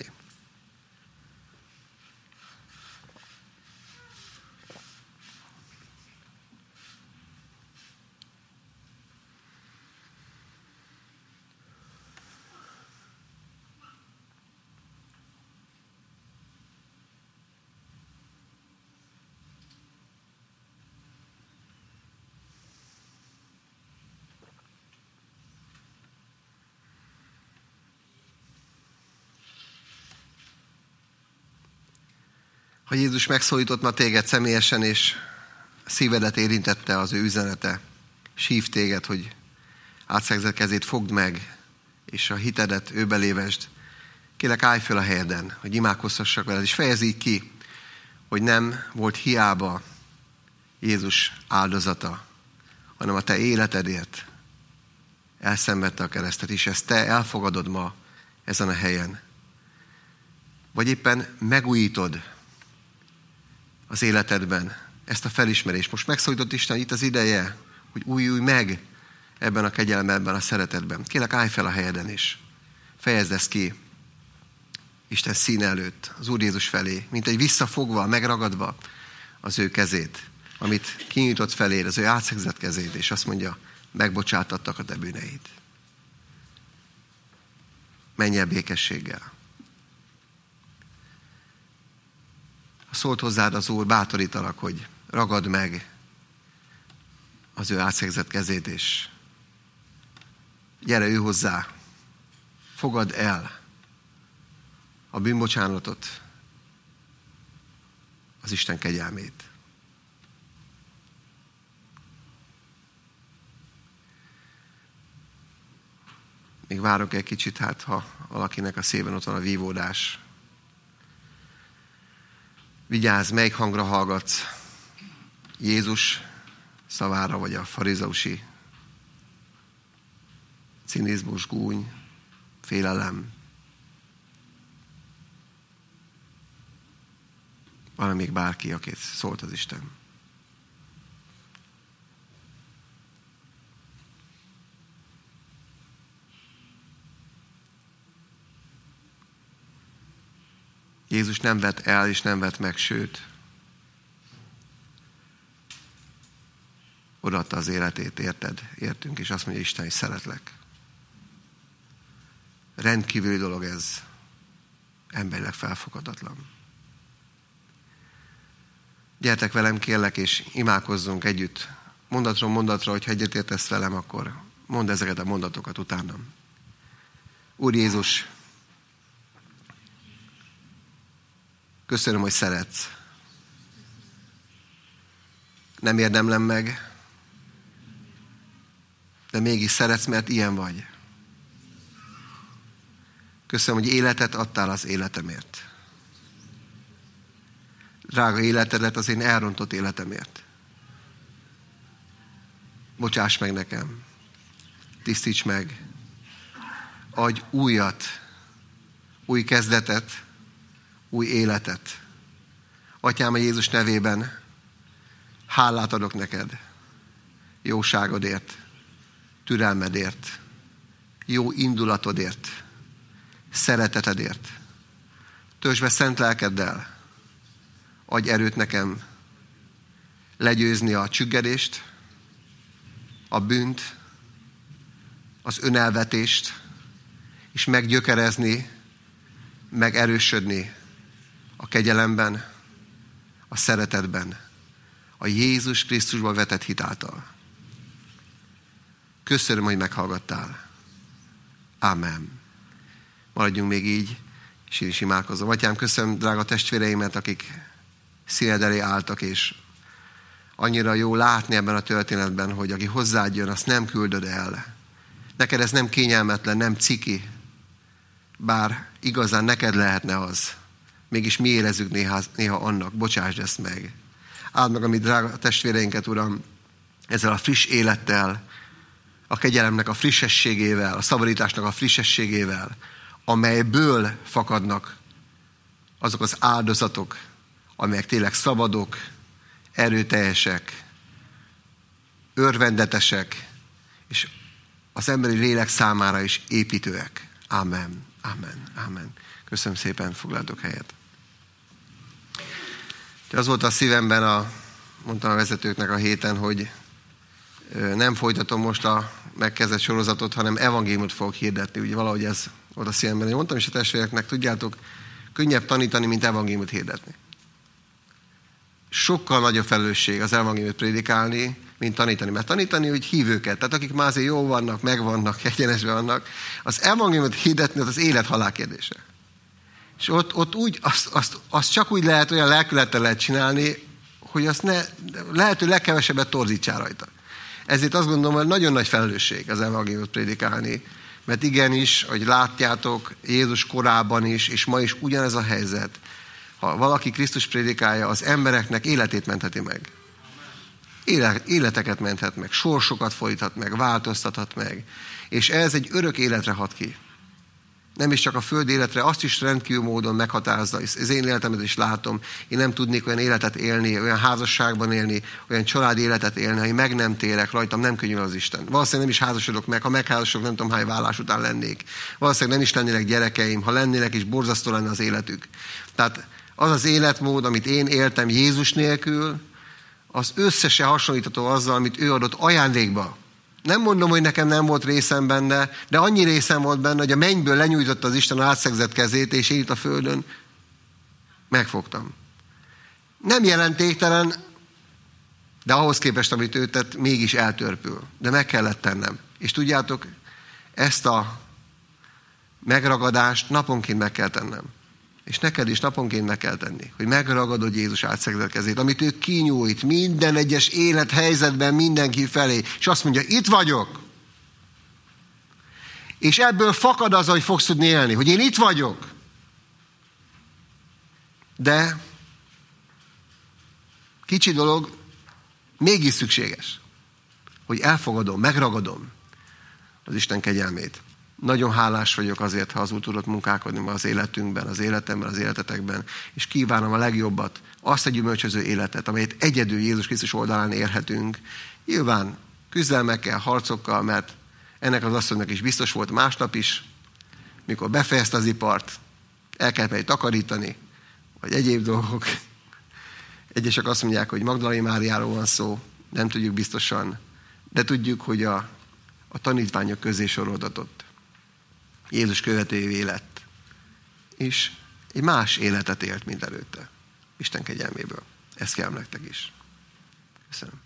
Ha Jézus megszólított ma téged személyesen, és szívedet érintette az ő üzenete, és hív téged, hogy átszegzett kezét fogd meg, és a hitedet őbe lévesd, kérlek, állj fel a helyeden, hogy imádkozhassak veled, és fejezd így ki, hogy nem volt hiába Jézus áldozata, hanem a te életedért elszenvedte a keresztet, és ezt te elfogadod ma ezen a helyen. Vagy éppen megújítod az életedben ezt a felismerést. Most megszólított Isten, itt az ideje, hogy újulj meg ebben a kegyelemben, ebben a szeretetben. Kérlek, állj fel a helyeden is. Fejezd ezt ki Isten színe előtt, az Úr Jézus felé, mint egy visszafogva, megragadva az ő kezét, amit kinyújtott feléd, az ő átszegzett kezét, és azt mondja, megbocsátattak a te bűneid. Menj el békességgel. Ha szólt hozzád az Úr, bátorítalak, hogy ragad meg az ő átszegzett kezét, és gyere ő hozzá, fogad el a bűnbocsánatot, az Isten kegyelmét. Még várok egy kicsit, hát ha valakinek a szívben ott van a vívódás. Vigyázz, melyik hangra hallgatsz. Jézus szavára, vagy a farizeusi cinizmus, gúny, félelem. Van még bárki, akit szólt az Isten. Jézus nem vett el, és nem vett meg, sőt, odaadta az életét, érted, értünk, és azt mondja, Isten, is szeretlek. Rendkívüli dolog ez, emberileg felfoghatatlan. Gyertek velem, kérlek, és imádkozzunk együtt. Mondatról mondatra, hogyha egyetértesz velem, akkor mondd ezeket a mondatokat utánam. Úr Jézus, köszönöm, hogy szeretsz. Nem érdemlem meg, de mégis szeretsz, mert ilyen vagy. Köszönöm, hogy életet adtál az életemért. Drága életedet az én elrontott életemért. Bocsáss meg nekem. Tisztíts meg. Adj újat, új kezdetet, új életet. Atyám, a Jézus nevében hálát adok neked. Jóságodért, türelmedért, jó indulatodért, szeretetedért. Töltsd be szent lelkeddel. Adj erőt nekem legyőzni a csüggedést, a bűnt, az önelvetést, és meggyökerezni, megerősödni a kegyelemben, a szeretetben, a Jézus Krisztusban vetett hit által. Köszönöm, hogy meghallgattál. Ámen. Maradjunk még így, és én is imádkozom. Atyám, köszönöm, drága testvéreimet, akik színed elé álltak, és annyira jó látni ebben a történetben, hogy aki hozzád jön, azt nem küldöd el. Neked ez nem kényelmetlen, nem ciki, bár igazán neked lehetne az. Mégis mi érezzük néha, néha annak, bocsásd ezt meg. Áld meg a mi drága testvéreinket, Uram, ezzel a friss élettel, a kegyelemnek a frissességével, a szabadításnak a frissességével, amelyből fakadnak azok az áldozatok, amelyek tényleg szabadok, erőteljesek, örvendetesek, és az emberi lélek számára is építőek. Amen, amen, amen. Köszönöm szépen, foglaltok helyet. De az volt a szívemben, a, mondtam a vezetőknek a héten, hogy nem folytatom most a megkezdett sorozatot, hanem evangéliumot fogok hirdetni. Ugye valahogy ez volt a szívemben. Én mondtam is a testvéreknek, tudjátok, könnyebb tanítani, mint evangéliumot hirdetni. Sokkal nagyobb felelősség az evangéliumot prédikálni, mint tanítani. Mert tanítani úgy hívőket, tehát akik már azért jó vannak, megvannak, egyenesben vannak, az evangéliumot hirdetni az élet-halál kérdése. És ott, ott úgy, azt, azt, azt csak úgy lehet, olyan lelkülettel lehet csinálni, hogy azt ne, lehető legkevesebbet torzítsál rajta. Ezért azt gondolom, hogy nagyon nagy felelősség az evangéliumot prédikálni, mert igenis, hogy látjátok, Jézus korában is, és ma is ugyanez a helyzet. Ha valaki Krisztus prédikálja, az embereknek életét mentheti meg. Életeket menthet meg, sorsokat fordíthat meg, változtathat meg. És ez egy örök életre hat ki. Nem is csak a földi életre, azt is rendkívül módon meghatározza. Az én életemet is látom. Én nem tudnék olyan életet élni, olyan házasságban élni, olyan családi életet élni, ha én meg nem térek, rajtam nem könnyű az Isten. Valószínűleg nem is házasodok meg, ha megházasodok, nem tudom hány vállás után lennék. Valószínűleg nem is lennének gyerekeim, ha lennének is, borzasztó lenne az életük. Tehát az az életmód, amit én éltem Jézus nélkül, az összesen hasonlítható azzal, amit ő adott ajándékba. Nem mondom, hogy nekem nem volt részem benne, de annyi részem volt benne, hogy a mennyből lenyújtotta az Isten átszegzett kezét, és én itt a földön megfogtam. Nem jelentéktelen, de ahhoz képest, amit ő tett, mégis eltörpül. De meg kellett tennem. És tudjátok, ezt a megragadást naponként meg kell tennem. És neked is naponként meg kell tenni, hogy megragadod Jézus átszegzett kezét, amit ő kinyújt minden egyes élethelyzetben mindenki felé, és azt mondja, itt vagyok. És ebből fakad az, hogy fogsz tudni élni, hogy én itt vagyok. De kicsi dolog, mégis szükséges, hogy elfogadom, megragadom az Isten kegyelmét. Nagyon hálás vagyok azért, ha az Úr tudott munkálkodni az életünkben, az életemben, az életetekben, és kívánom a legjobbat, azt a gyümölcsöző életet, amelyet egyedül Jézus Krisztus oldalán érhetünk. Nyilván küzdelmekkel, harcokkal, mert ennek az asszonynak is biztos volt másnap is, mikor befejezte az ipart, el kellett meg takarítani, vagy egyéb dolgok. Egyesek azt mondják, hogy Magdalai Máriáról van szó, nem tudjuk biztosan, de tudjuk, hogy a, a tanítványok közé soroltatott. Jézus követőjévé lett. És egy más életet élt, mint előtte. Isten kegyelméből. Ezt kell nektek is. Köszönöm.